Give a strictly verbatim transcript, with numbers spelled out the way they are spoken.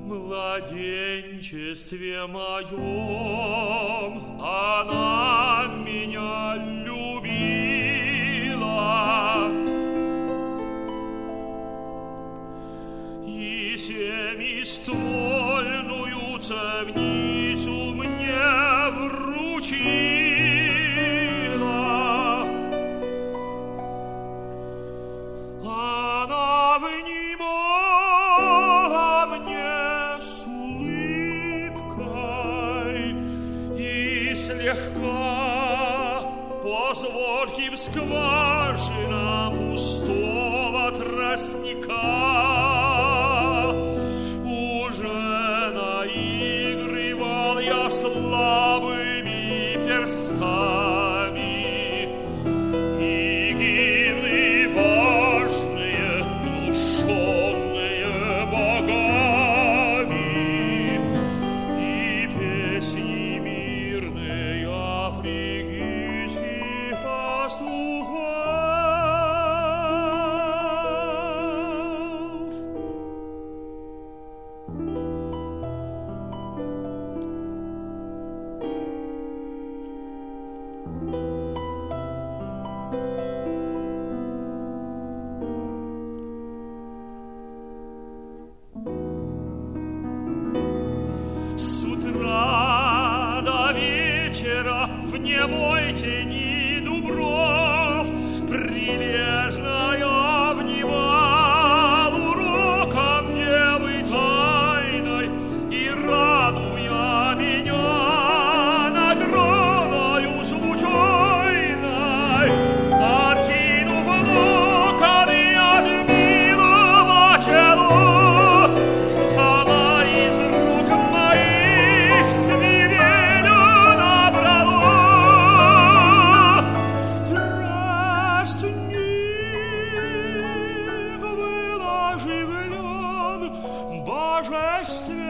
младенчестве моем она меня любила, и семиствольную цевницу мне вручила. Она внимала мне с улыбкой и слегка по звонким скважинам пустого тростника уже наигрывал я слабыми перстами, и гимны важные, внушенные богами, и песни мирные африканских пастухов. С утра до вечера в немой тени дубров прилежно я внимал урокам девы тайной, и, радуя меня наградою случайной, откинув локоны от милого тела, сама из рук моих свирелью набрала. Тростник был оживлен божественным